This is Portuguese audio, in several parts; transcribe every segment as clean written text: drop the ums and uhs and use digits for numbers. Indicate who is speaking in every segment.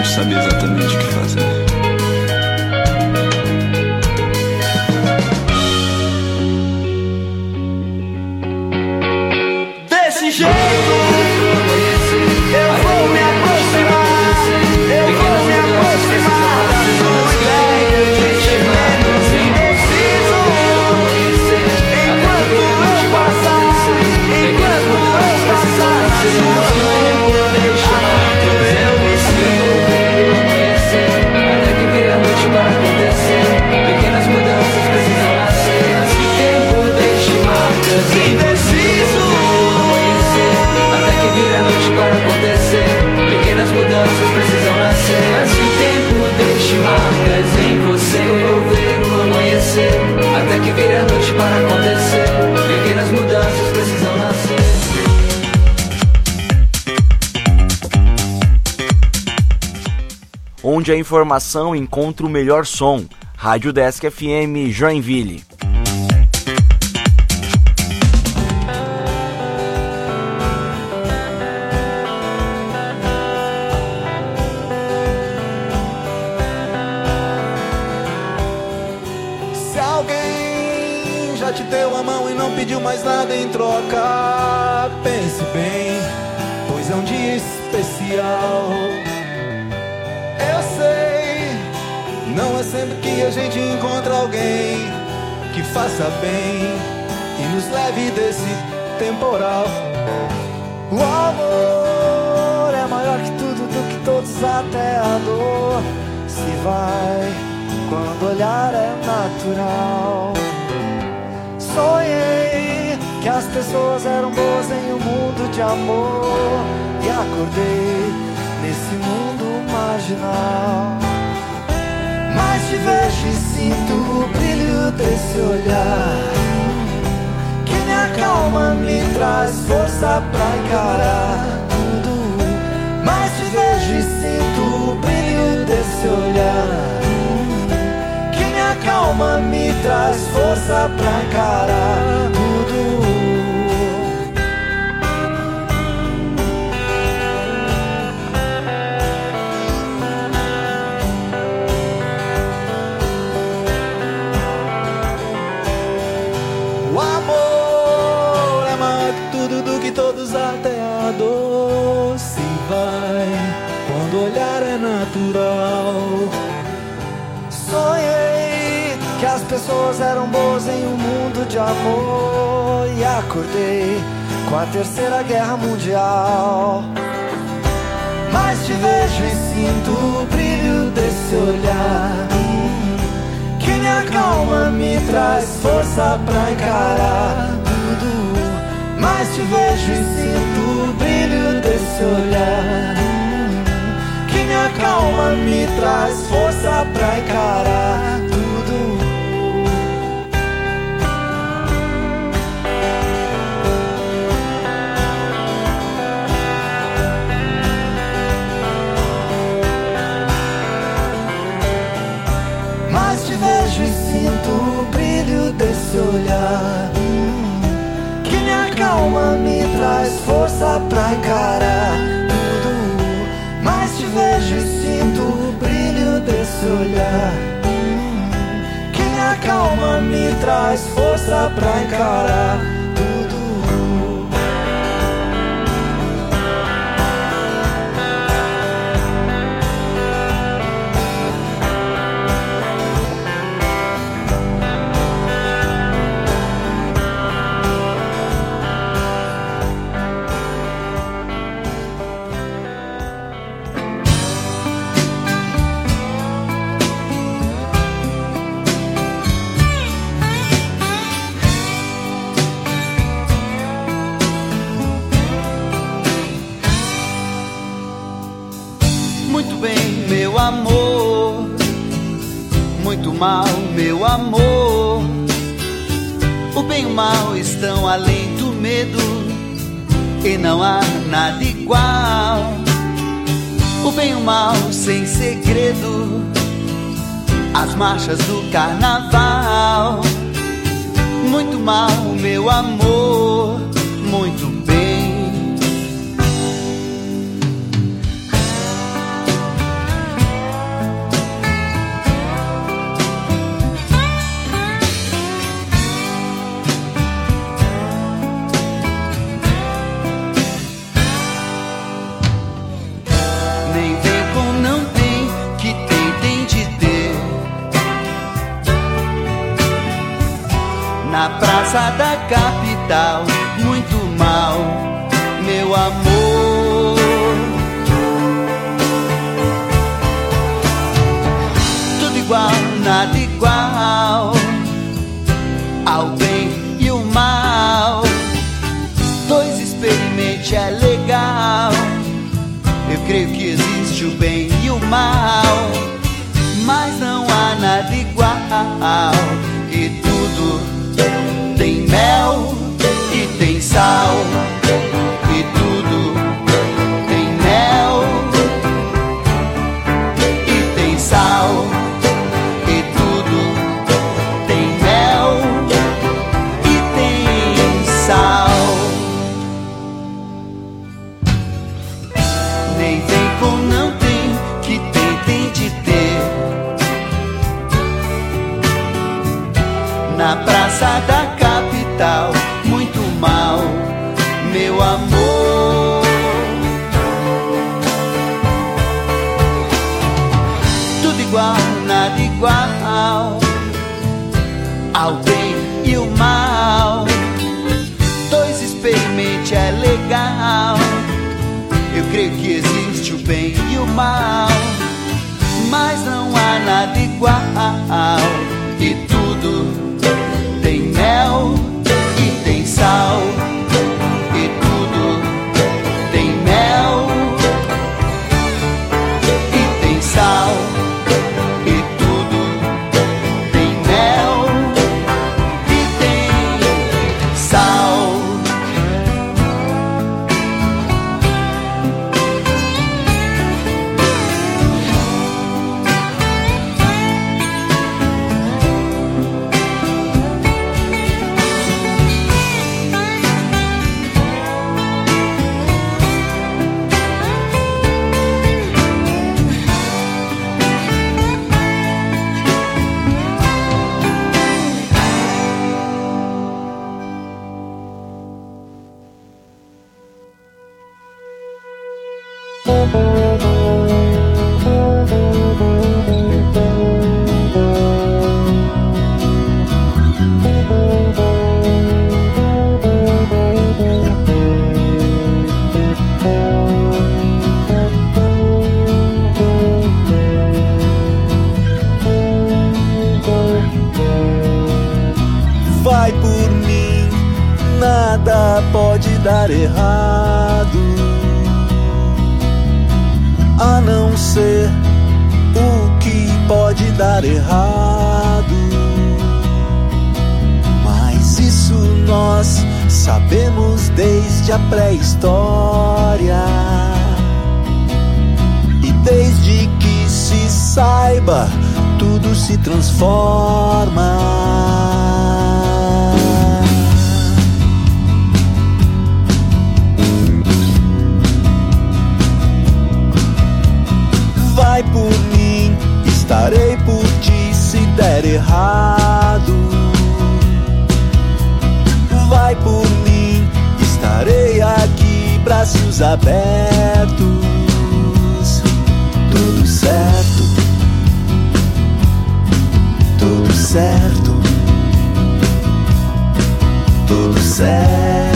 Speaker 1: saber exatamente o que fazer.
Speaker 2: Desse jeito eu vou me aproximar, eu vou me aproximar da sua ideia de menos indeciso. Enquanto eu passar na sua eu me sinto até que vire a noite para acontecer. Pequenas mudanças precisam nascer. Assim tempo deixe marcas. Indeciso até que vire a noite para acontecer. Pequenas mudanças precisam nascer. Assim tempo deixe marcas em você. Eu vou ver o amanhecer até que vire a noite para acontecer. Pequenas mudanças precisam nascer.
Speaker 3: Onde a informação encontra o melhor som. Rádio Desk FM Joinville.
Speaker 2: Se alguém já te deu a mão e não pediu mais nada em troca, pense bem, pois é um dia especial. Eu sei, não é sempre que a gente encontra alguém que faça bem e nos leve desse temporal. O amor é maior que tudo, do que todos, até a dor se vai quando o olhar é natural. Sonhei que as pessoas eram boas em um mundo de amor e acordei nesse mundo marginal. Mas te vejo e sinto o brilho desse olhar que me acalma, me traz força pra encarar tudo. Mas te vejo e sinto o brilho desse olhar que me acalma, me traz força pra encarar tudo. Todos até a dor se vai quando o olhar é natural. Sonhei que as pessoas eram boas em um mundo de amor e acordei com a Terceira Guerra Mundial. Mas te vejo e sinto o brilho desse olhar que me acalma, me traz força pra encarar tudo. Mas te vejo e sinto o brilho desse olhar que me acalma, me traz força pra encarar tudo. Mas te vejo e sinto o brilho desse olhar que me acalma, me traz força pra encarar tudo. Mas te vejo e sinto o brilho desse olhar que me acalma, me traz força pra encarar tudo.
Speaker 4: Amor, muito mal, meu amor. O bem e o mal estão além do medo e não há nada igual. O bem e o mal sem segredo, as marchas do carnaval. Muito mal, meu amor, muito bem. experimente, é legal. Eu creio que existe o bem e o mal, mas não há nada igual. E tudo tem mel e tem sal. E tudo tem mel e tem sal. E tudo tem mel e tem sal. Nem vem com não tem, que tem de ter. Na praça da capital, muito mal, meu amor. Tudo igual, nada igual, ao bem e o mal. Dois experimente, é legal. Eu creio que existe o bem e o mal, mas não há nada igual. E tudo tem mel e tem sal. E tudo tem mel e tem sal. E tudo tem mel e tem sal.
Speaker 2: Vai por mim, nada pode dar errado, a não ser o que pode dar errado. Mas isso nós sabemos desde a pré-história. E desde que se saiba, tudo se transforma. Vai por mim, estarei por ti se der errado. Vai por mim, estarei aqui, braços abertos. Tudo certo, tudo certo, tudo certo.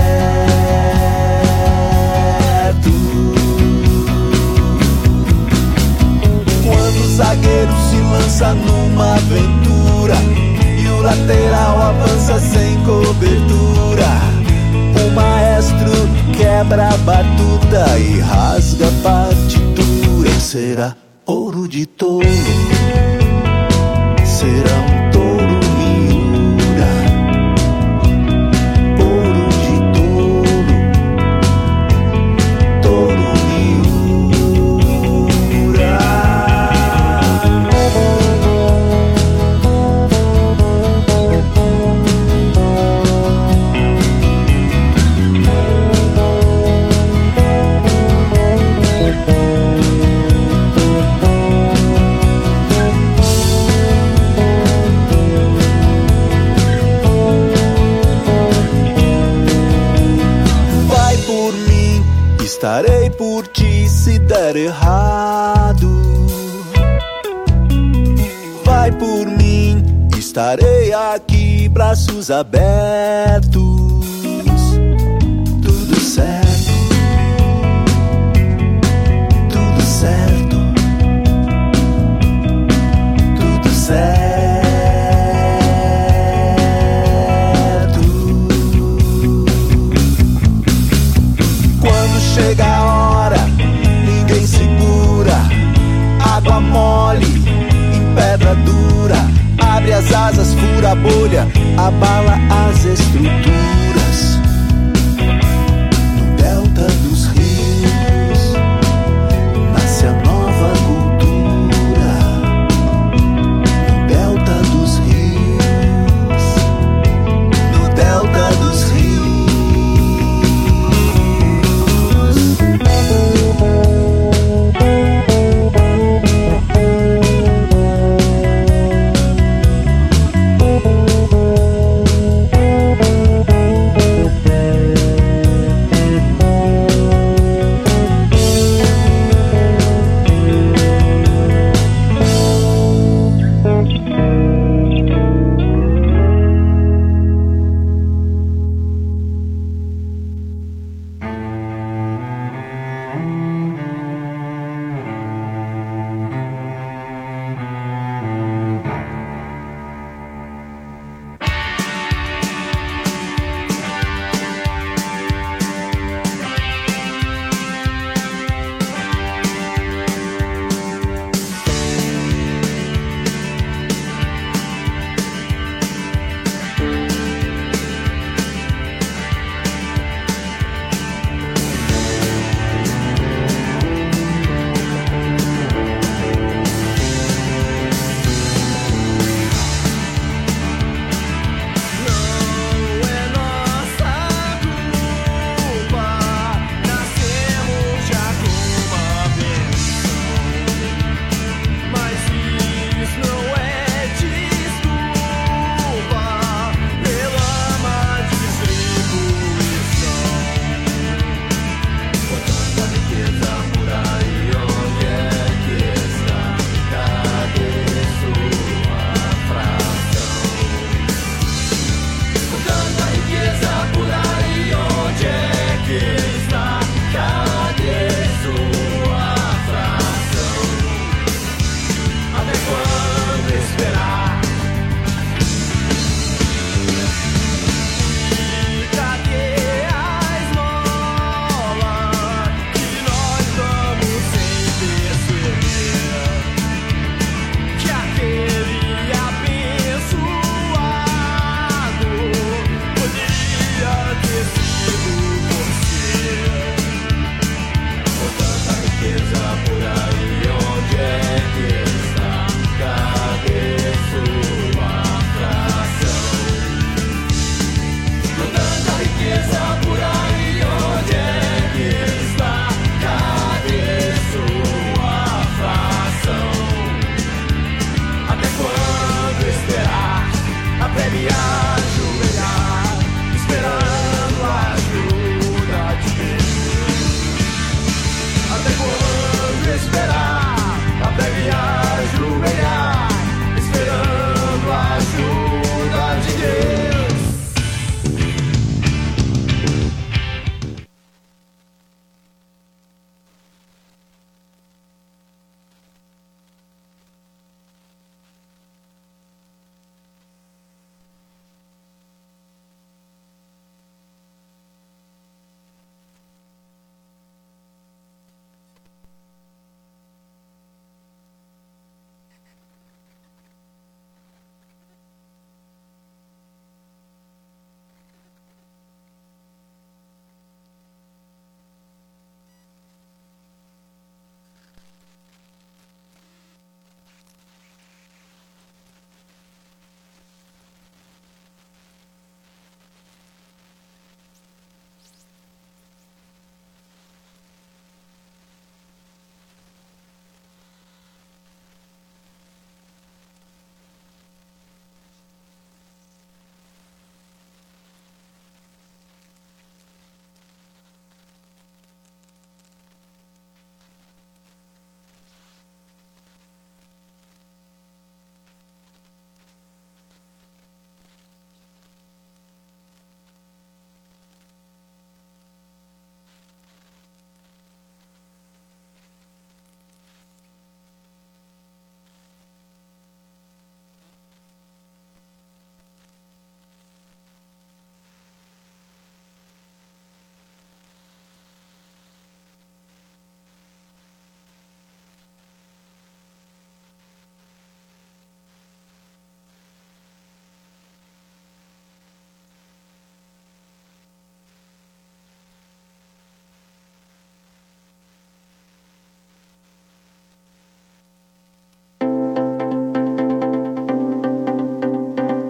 Speaker 2: Quando o zagueiro se lança numa aventura e o lateral avança sem cobertura, o maestro quebra a batuta e rasga a partitura. Será ouro de touro, será um touro miura. Ouro de touro, touro miura. Estarei por ti se der errado. Vai por mim, estarei aqui, braços abertos. Tudo certo, tudo certo, tudo certo.
Speaker 5: fura a bolha, abala as estruturas. No delta dos rios nasce a nova cultura. No delta dos rios, no delta dos rios.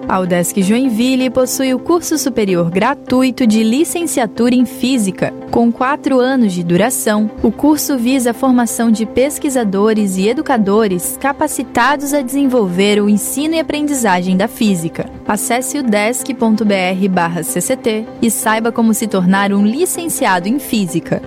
Speaker 6: A UDESC Joinville possui o curso superior gratuito de licenciatura em Física. Com 4 anos de duração, o curso visa a formação de pesquisadores e educadores capacitados a desenvolver o ensino e aprendizagem da física. Acesse udesc.br/CCT e saiba como se tornar um licenciado em Física.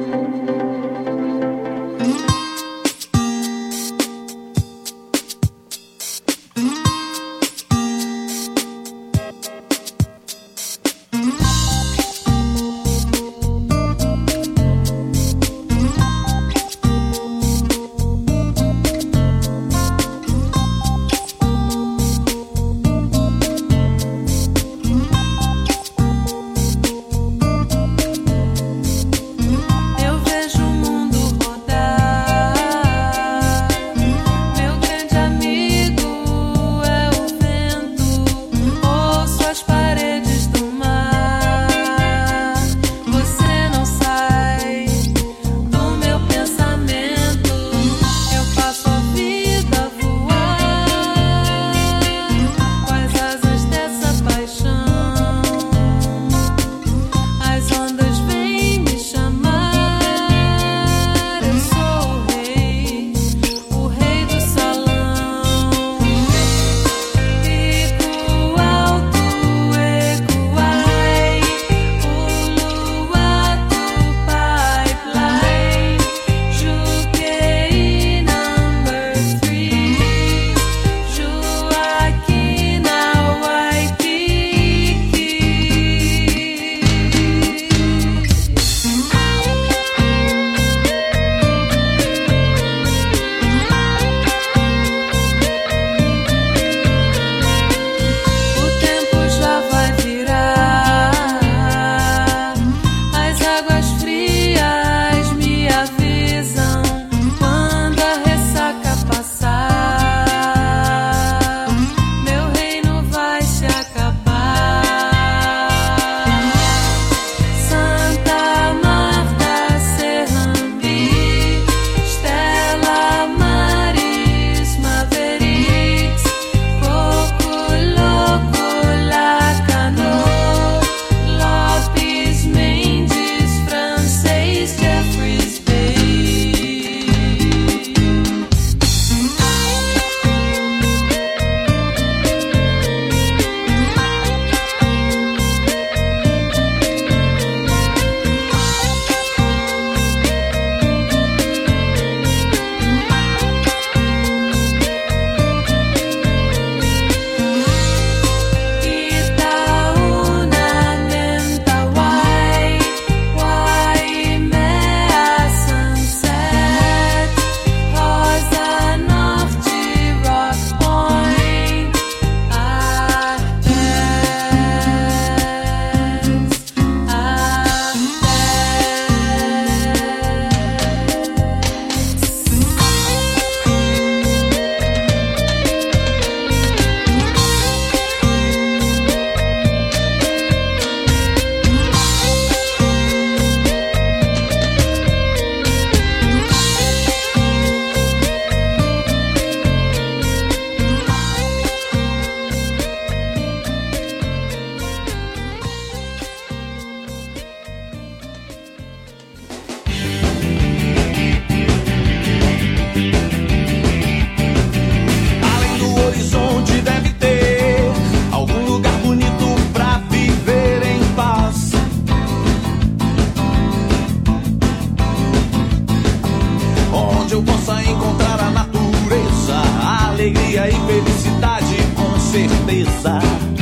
Speaker 5: alegria e felicidade, com certeza.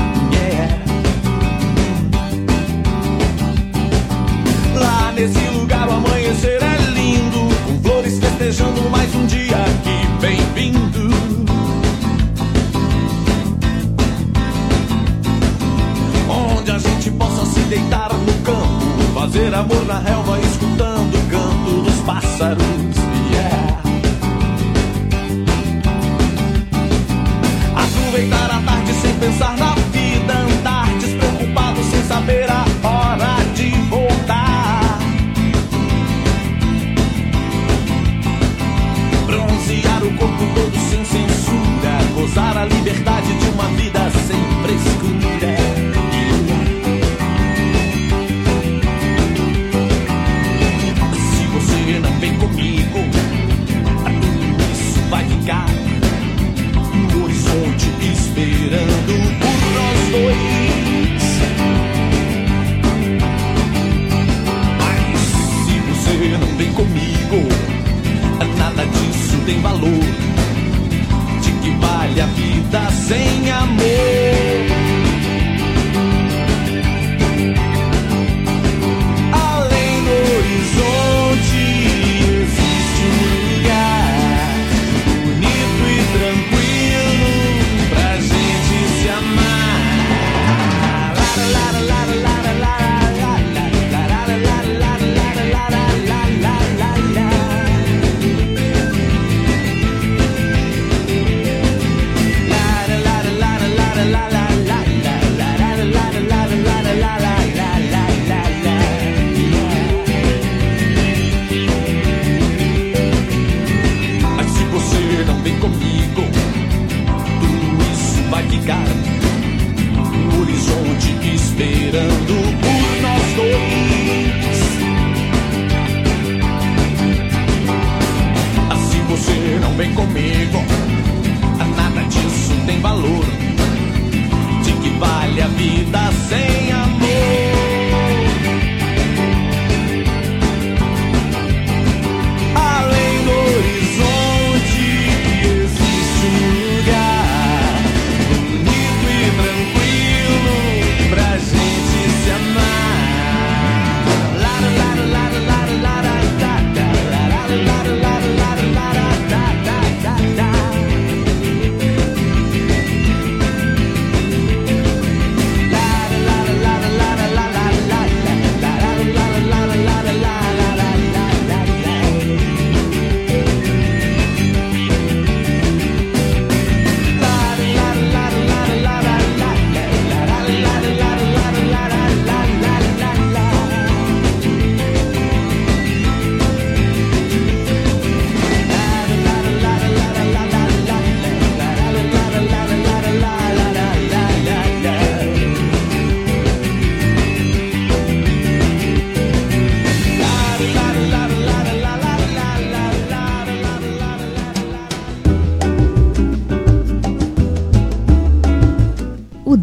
Speaker 5: Yeah. Lá nesse lugar o amanhecer é lindo, com flores festejando mais um dia que bem-vindo. Onde a gente possa se deitar no campo, fazer amor na relva, escutando o canto dos pássaros. Yeah. Aproveitar a tarde sem pensar na vida, andar despreocupado sem saber a hora de voltar. Bronzear o corpo todo sem censura, gozar a liberdade de uma vida sem pressão.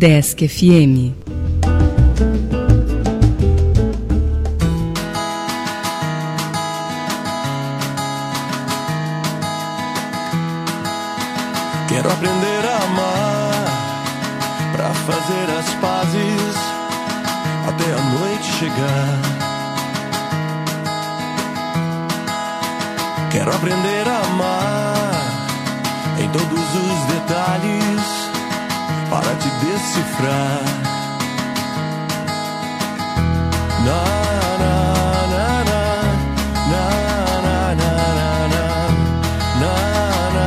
Speaker 7: Desk FM.
Speaker 5: Quero aprender a amar, pra fazer as pazes, até a noite chegar. Quero aprender a amar, em todos os detalhes, para te decifrar. Na, na, na, na, na, na, na, na, na, na,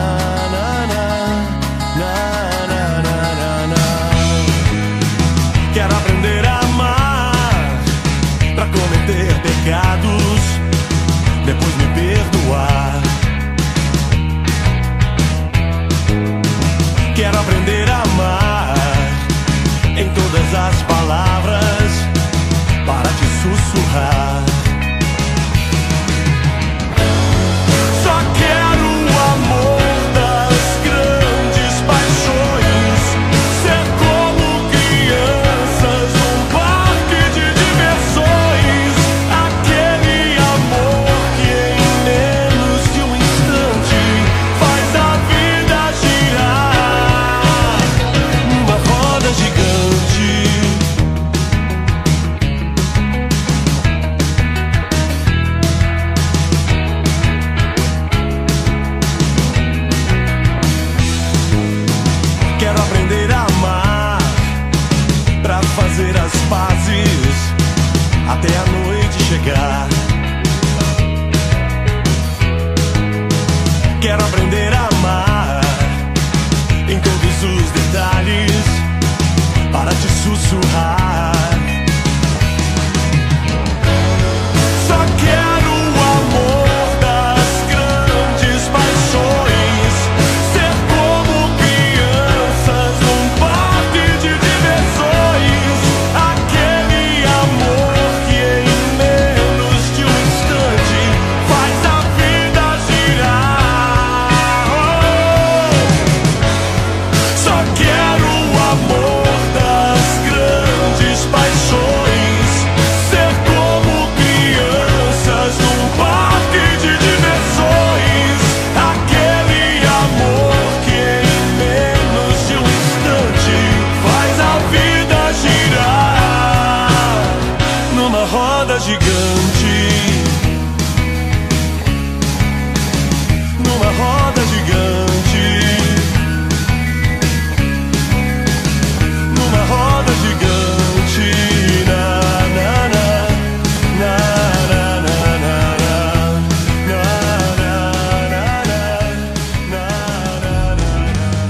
Speaker 5: na. Quero aprender a amar, pra cometer pecados, depois me perdoar. Quero aprender a amar, em todas as palavras, para te sussurrar. Só quero o amor das grandes paixões, ser como crianças num parque de diversões. Aquele amor que em menos de um instante faz a vida girar numa roda gigante. Quero aprender a amar, pra fazer as pazes, até a noite chegar. Quero aprender a amar, em todos os detalhes, para te sussurrar. Só quero o amor das grandes paixões, ser como crianças num parque de diversões. Aquele amor que em menos de um instante faz a vida girar. Só quero o amor das grandes paixões, ser como crianças num parque de diversões. Aquele amor que em menos de um instante faz a vida girar numa roda gigante. Numa roda gigante. Numa roda gigante. Na, na, na, na, na, na, na, na, na, na, na, na, na.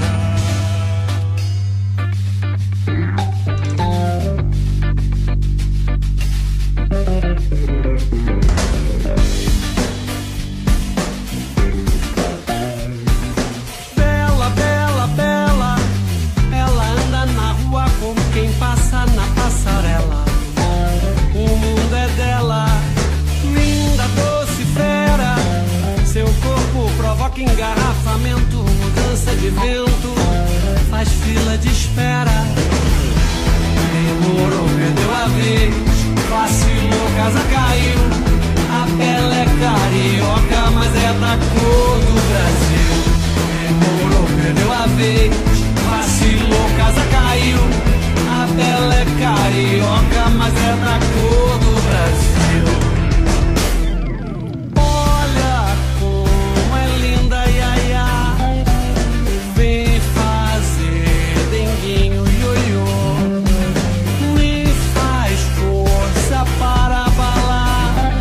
Speaker 8: Bela, bela, bela, ela anda na rua como quem passa na passarela. O mundo é dela, linda, doce, fera. Seu corpo provoca engarrafamento, mudança de vento, faz fila de espera. Demorou, perdeu a vez, vacilou, casa caiu. A pele é carioca, mas é da cor do Brasil. Demorou, perdeu a vez, vacilou, casa caiu. A pele é carioca, mas é da cor do Brasil. Olha como é linda, iaia. Vem fazer denguinho, ioiô. Me faz força para abalar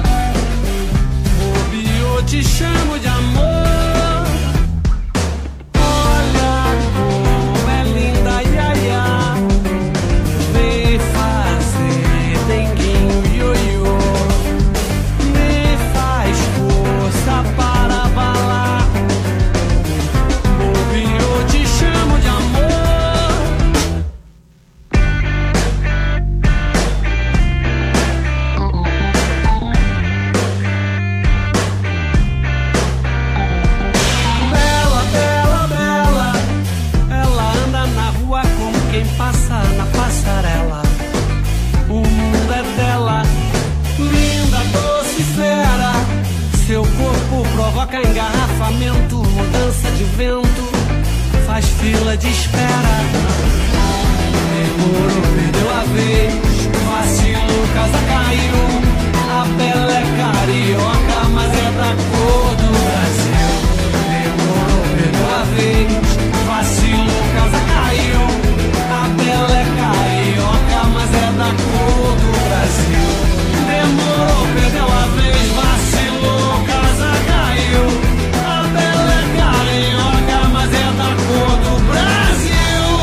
Speaker 8: provoca engarrafamento, mudança de vento, faz fila de espera. Demorou, perdeu a vez, vacilou, casa caiu. A pele é carioca, mas é da cor do Brasil. Demorou, perdeu a vez, vacilou, casa caiu. A pele é carioca, mas é da cor do Brasil. Demorou, perdeu a vez, vacilou, casa caiu. A pele é carioca, mas é da cor do Brasil.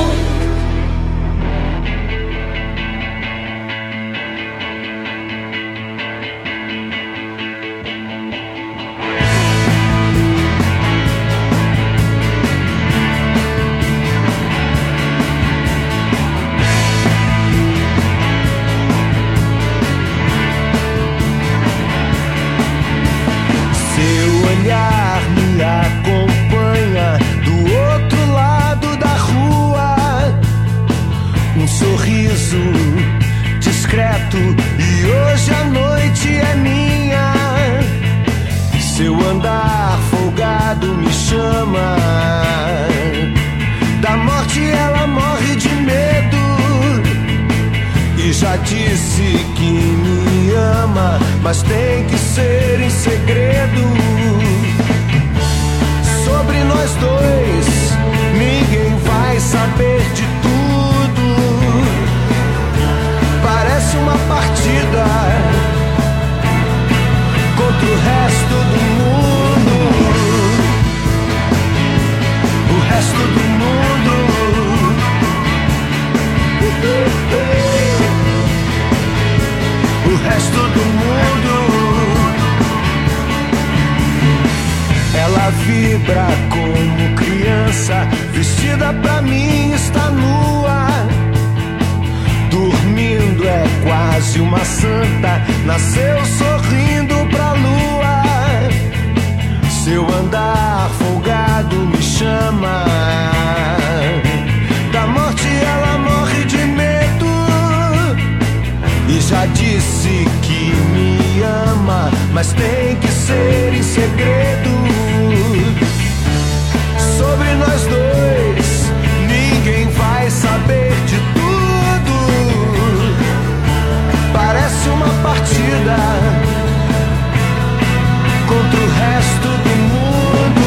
Speaker 2: Me acompanha do outro lado da rua, um sorriso discreto, e hoje a noite é minha. Seu andar folgado me chama, da morte ela morre de medo, e já disse que me ama, mas tem que ser em segredo. Sobre nós dois, ninguém vai saber de tudo. Parece uma partida contra o resto do mundo. O resto do mundo. O resto do mundo. Ela vibra como criança, vestida pra mim está nua. Dormindo é quase uma santa, nasceu sorrindo pra lua. Seu andar folgado me chama, da morte ela morre de medo, e já disse que me ama, mas tem que ser em segredo. Sobre nós dois, ninguém vai saber de tudo. Parece uma partida contra o resto do mundo.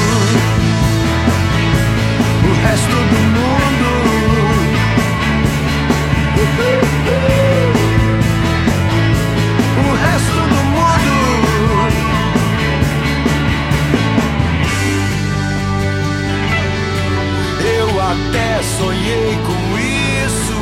Speaker 2: O resto do mundo. O resto do mundo. Até sonhei com isso.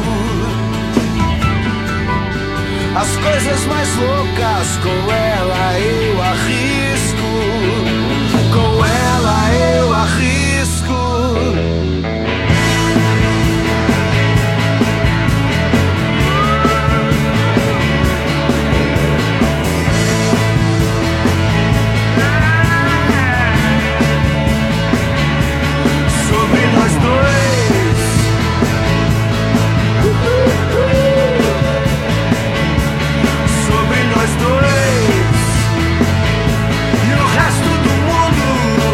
Speaker 2: As coisas mais loucas, com ela eu arrisco. Com ela eu arrisco. Sobre nós dois. E o resto do mundo.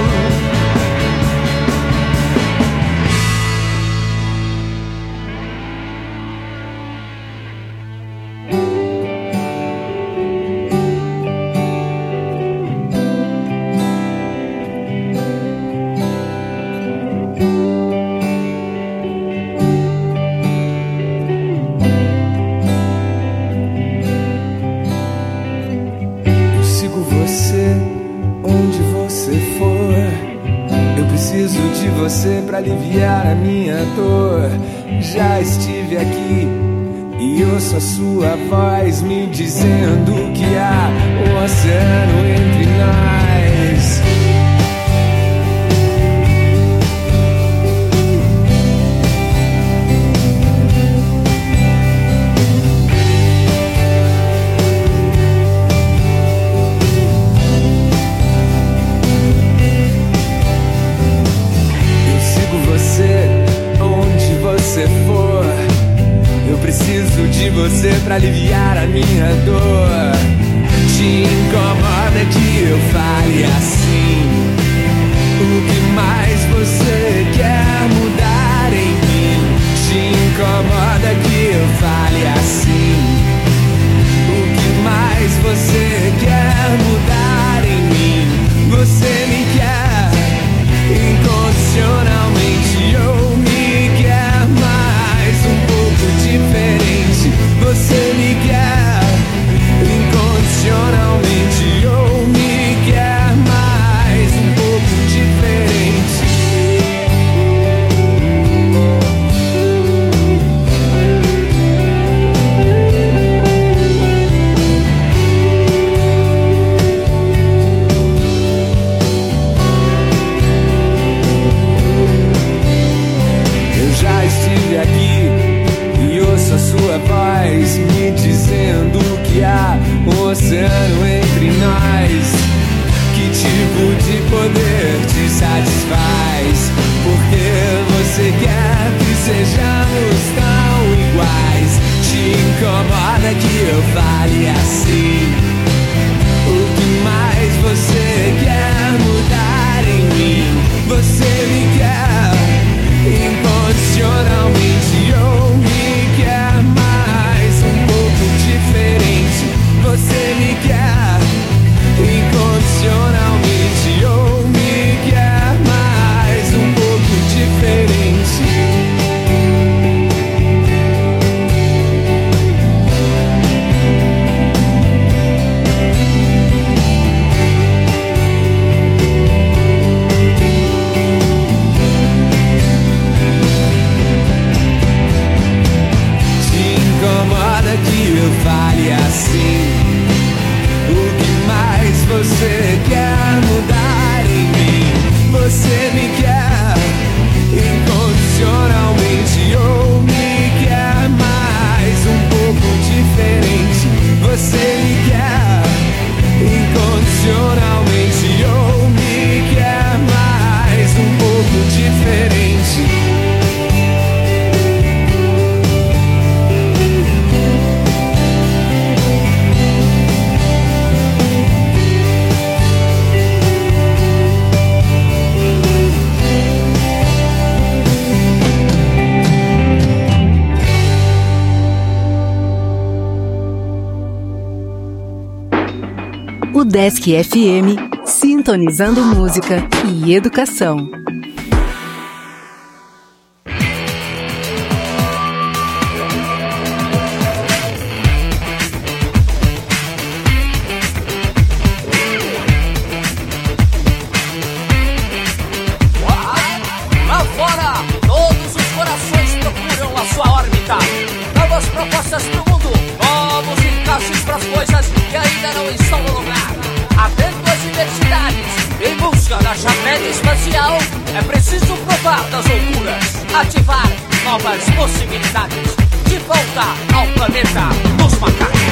Speaker 2: Você pra aliviar a minha dor. Já estive aqui e ouço a sua voz me dizendo que há um oceano entre nós. Preciso de você pra aliviar a minha dor. Te incomoda
Speaker 8: que eu fale assim? O que mais você quer mudar em mim? Te incomoda que eu fale assim? O que mais você quer mudar em mim? Você me quer incondicionalmente, ou me quer mais um pouco diferente? Você me quer incondicionalmente, ou me quer mais um pouco diferente? Eu já estive aqui e ouço a sua voz me dizendo que há um oceano entre nós. Que tipo de poder te satisfaz? Porque você quer que sejamos tão iguais. Te incomoda que eu fale assim? O que mais você quer mudar em mim? Você me quer incondicionalmente, ou me quer mais um pouco diferente? Você me quer incondicionalmente, ou me quer mais um pouco diferente? Que eu fale assim? O que mais você quer mudar em mim? Você me quer incondicionalmente, ou me quer mais um pouco diferente? Você me quer incondicionalmente, ou me quer mais um pouco diferente?
Speaker 7: O Desk FM, sintonizando música e educação.
Speaker 9: Lá fora, todos os corações procuram a sua órbita. Novas propostas pro mundo, novos encaixes pras coisas que ainda não estão no lugar. Atento às diversidades, em busca da chapéu espacial, é preciso provar das loucuras, ativar novas possibilidades, de volta ao planeta dos macacos.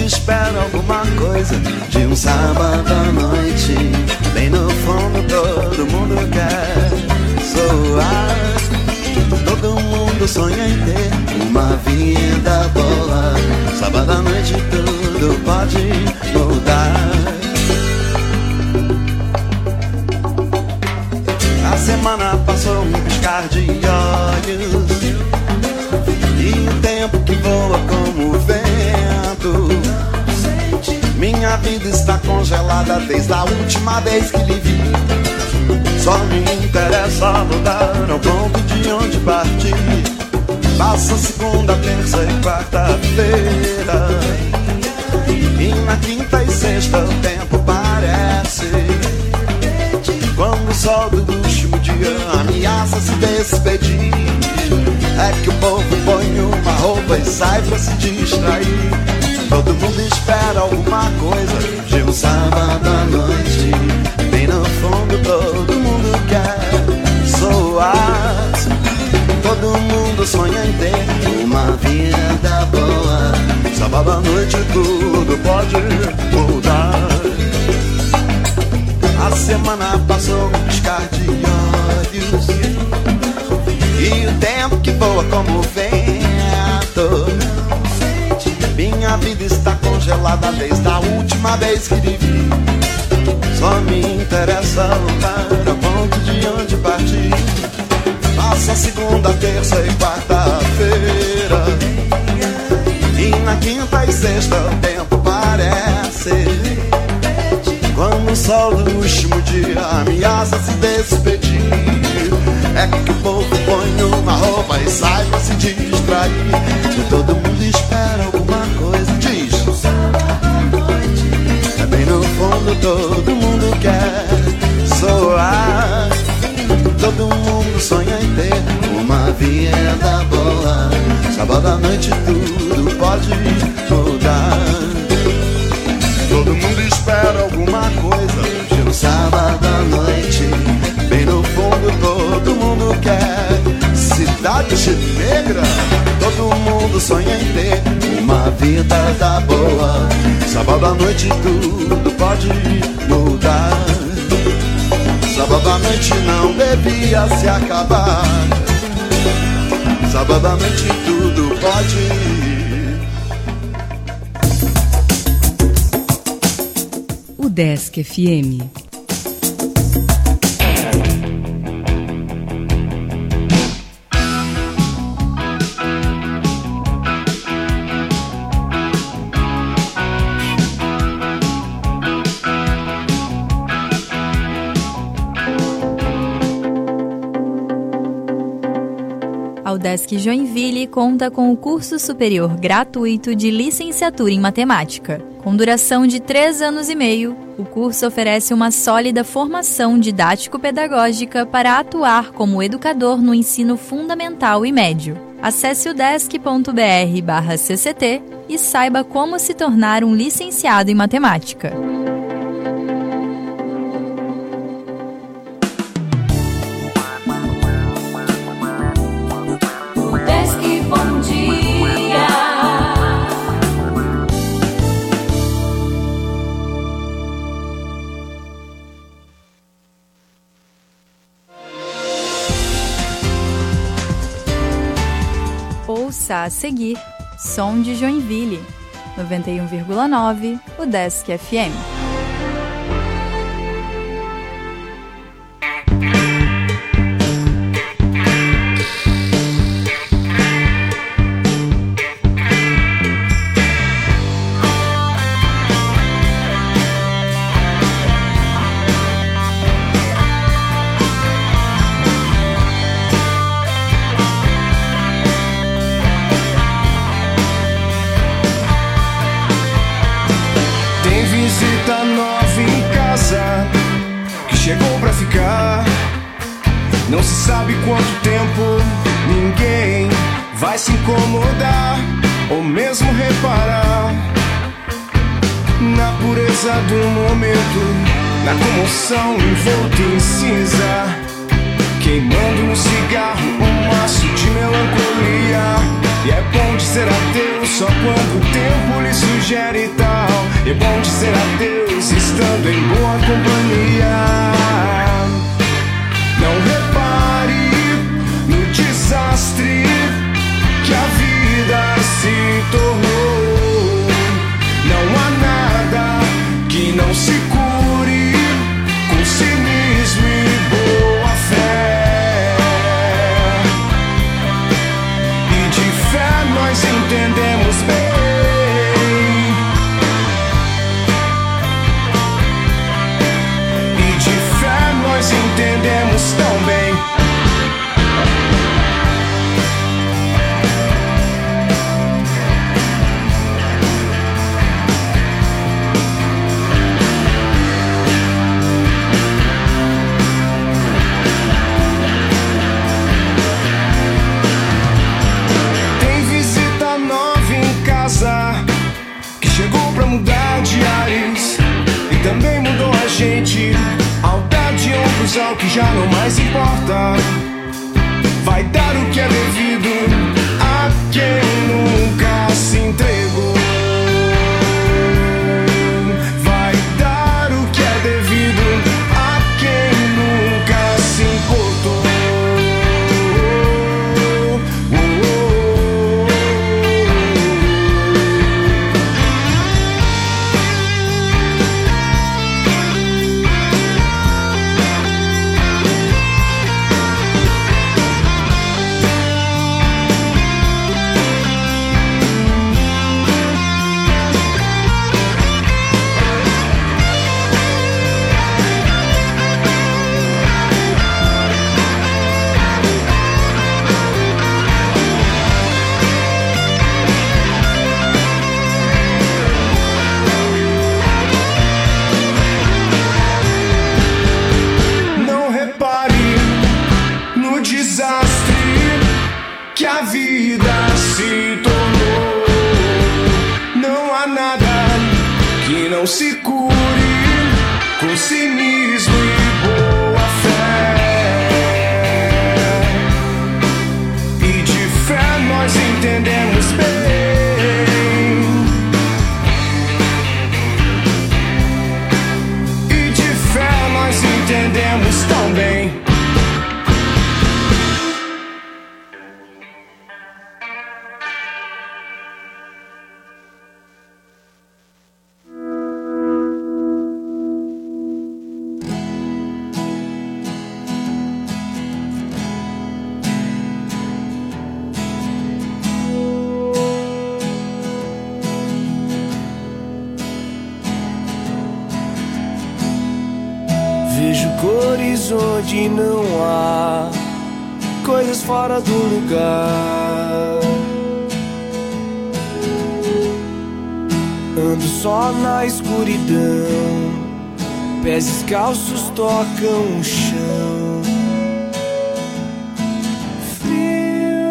Speaker 2: espera alguma coisa de um sábado à noite. Bem no fundo todo mundo quer soar. Todo mundo sonha em ter uma vida boa. Sábado à noite tudo pode mudar. A semana passou um piscar de olhos, e o tempo que voa como o vento. Minha vida está congelada desde a última vez que lhe vi. Só me interessa mudar ao ponto de onde parti. Passa segunda, terça e quarta-feira, e na quinta e sexta o tempo parece como o sol do último dia ameaça se despedir. É que o povo põe uma roupa e sai pra se distrair. Todo mundo espera alguma coisa de um sábado à noite. Bem no fundo todo mundo quer soar. Todo mundo sonha em ter uma vida boa. Sábado à noite tudo pode mudar. A semana passou um piscar de olhos, e o tempo que voa como o vento. Minha vida está congelada desde a última vez que lhe vi. Só me interessa voltar ao ponto de onde parti. Passa segunda, terça e quarta-feira, e na quinta e sexta o tempo parece como o sol do último dia ameaça se despedir. É que o povo põe uma roupa e sai pra se distrair. Se todo mundo espera alguma coisa, diz. É bem no fundo todo mundo quer soar. Todo mundo sonha em ter uma vida boa. Sábado à noite tudo pode mudar. Todo mundo espera alguma coisa de um sábado à noite. Bem no fundo todo mundo quer cidade negra. Todo mundo sonha em ter uma vida da boa. Sábado à noite tudo pode mudar. Sábado à noite não devia se acabar. Sábado à noite tudo pode.
Speaker 7: Desk FM.
Speaker 6: A UDESC Joinville conta com o curso superior gratuito de licenciatura em matemática. Com duração de 3 anos e meio, o curso oferece uma sólida formação didático-pedagógica para atuar como educador no ensino fundamental e médio. Acesse udesc.br/cct e saiba como se tornar um licenciado em matemática. Ouça a seguir Som de Joinville, 91,9 UDESC FM.
Speaker 10: Chegou pra ficar, não se sabe quanto tempo. Ninguém vai se incomodar ou mesmo reparar na pureza do momento, na comoção envolta em cinza, queimando no cigarro um maço de melancolia. E é bom dizer adeus só quando o tempo lhe sugere tal. E é bom dizer adeus estando em boa companhia. Não repare no desastre que a vida se tornou. Não há nada que não se cure com cinismo e boa fé. E de fé nós entendemos bem. E de fé nós entendemos tão bem. Que chegou pra mudar de ares e também mudou a gente. Aldade e ombros ao que já não mais importa. Vai dar o que é devido a quem nunca se entregou. Vai dar o que é devido a quem nunca se importou. Que a vida se tornou. Não há nada que não se cure com cinismo e boa fé. E de fé nós entendemos bem. E de fé nós entendemos tão bem. Vejo cores onde não há, coisas fora do lugar. Ando só na escuridão, pés descalços tocam o chão. Frio.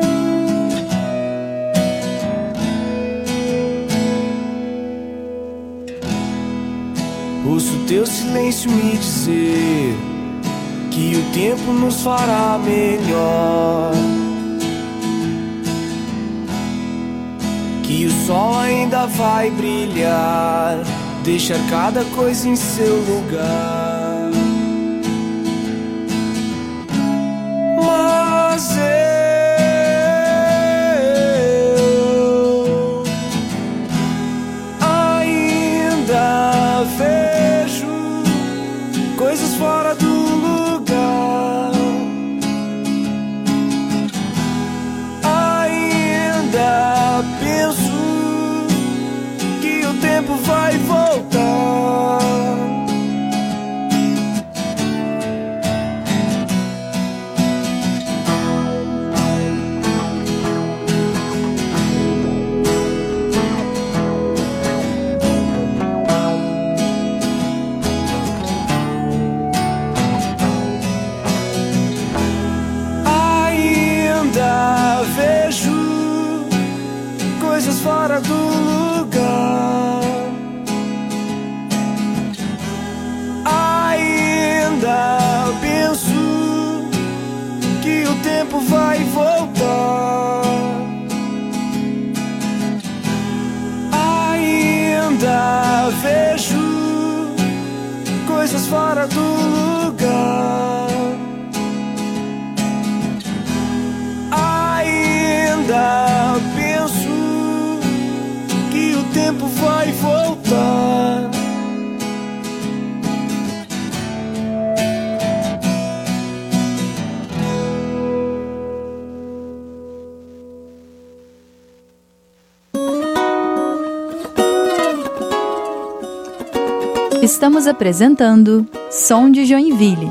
Speaker 10: Ouço teu silêncio me dizer que o tempo nos fará melhor, que o sol ainda vai brilhar, deixar cada coisa em seu lugar. Mas eu ainda vejo coisas fora do lugar. Ainda penso que o tempo vai voltar.
Speaker 6: Estamos apresentando Som de Joinville.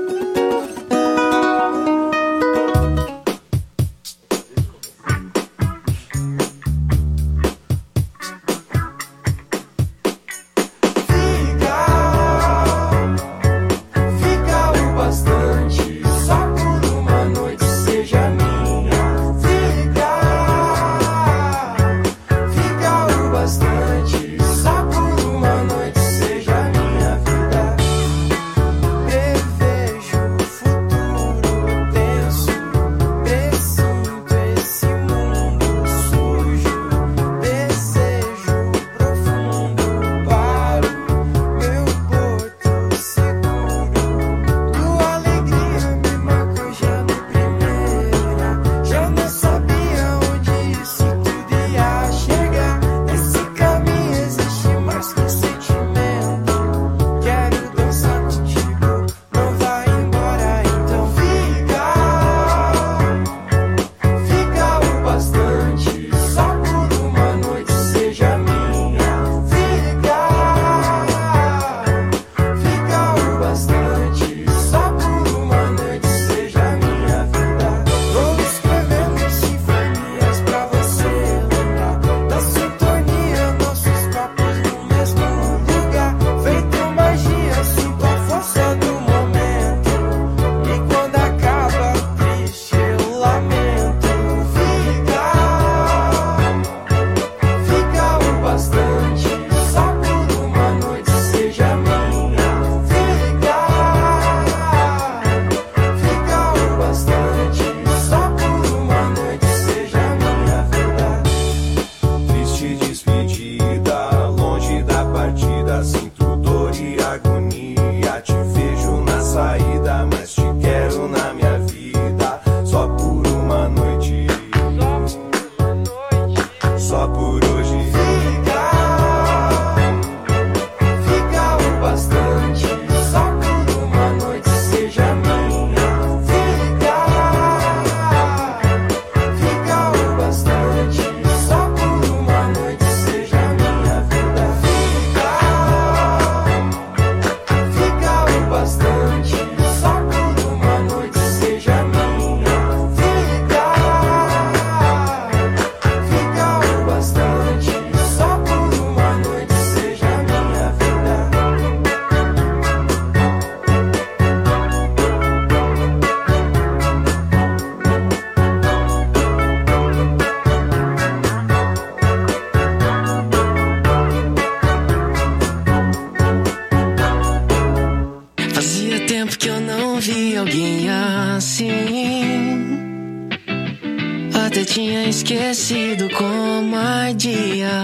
Speaker 11: Esquecido como a dia.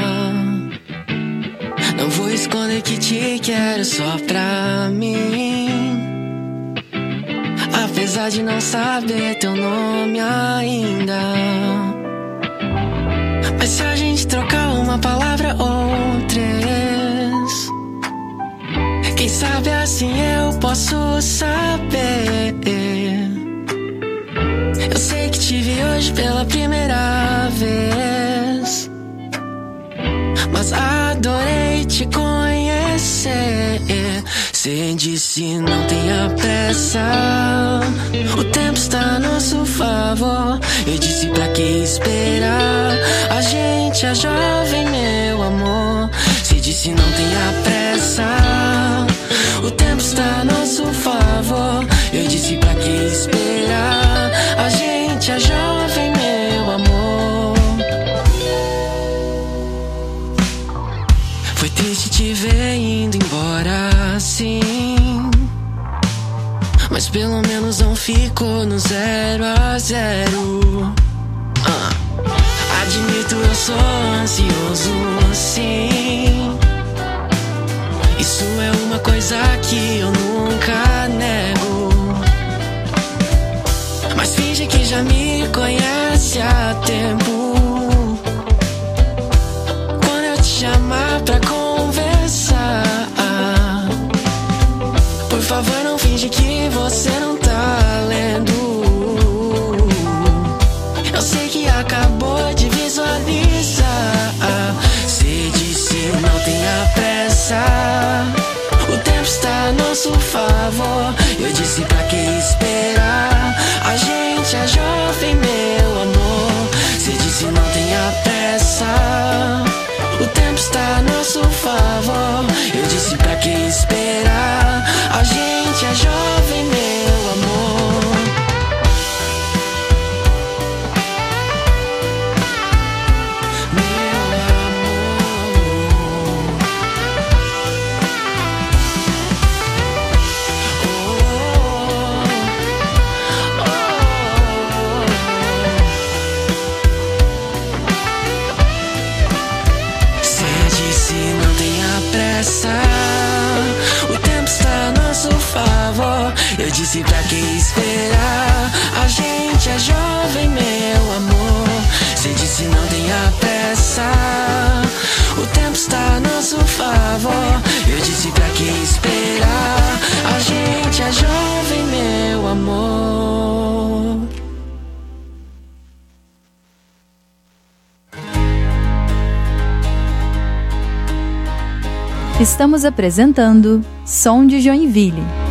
Speaker 11: Não vou esconder que te quero só pra mim, apesar de não saber teu nome ainda. Mas se a gente trocar uma palavra ou três, quem sabe assim eu posso saber. Eu sei que te vi hoje pela primeira vez, mas adorei te conhecer. Cê disse não tenha pressa, o tempo está a nosso favor. Eu disse pra que esperar, a gente é jovem, meu amor. Cê disse não tenha pressa, o tempo está a nosso favor. Eu disse pra que esperar, a gente é jovem, meu amor. Foi triste te ver indo embora assim, mas pelo menos não ficou no 0-0. Admito, eu sou ansioso, sim. Isso é uma coisa que eu nunca nego, mas finge que já me conhece há tempo. Quando eu te chamar pra conversar, por favor não finge que você não tá lendo. Eu sei que acabou de visualizar. Cê disse não tenha pressa, nosso favor. Eu disse pra que esperar? A gente é jovem, meu amor. Cê disse não tenha pressa, o tempo está a nosso favor. Eu disse pra que esperar? A gente é jovem, meu amor. O tempo está a nosso favor. Eu disse pra que esperar? A gente é jovem, meu amor. Cê disse não tenha pressa, o tempo está a nosso favor. Eu disse pra que esperar? A gente é jovem, meu amor.
Speaker 6: Estamos apresentando Som de Joinville.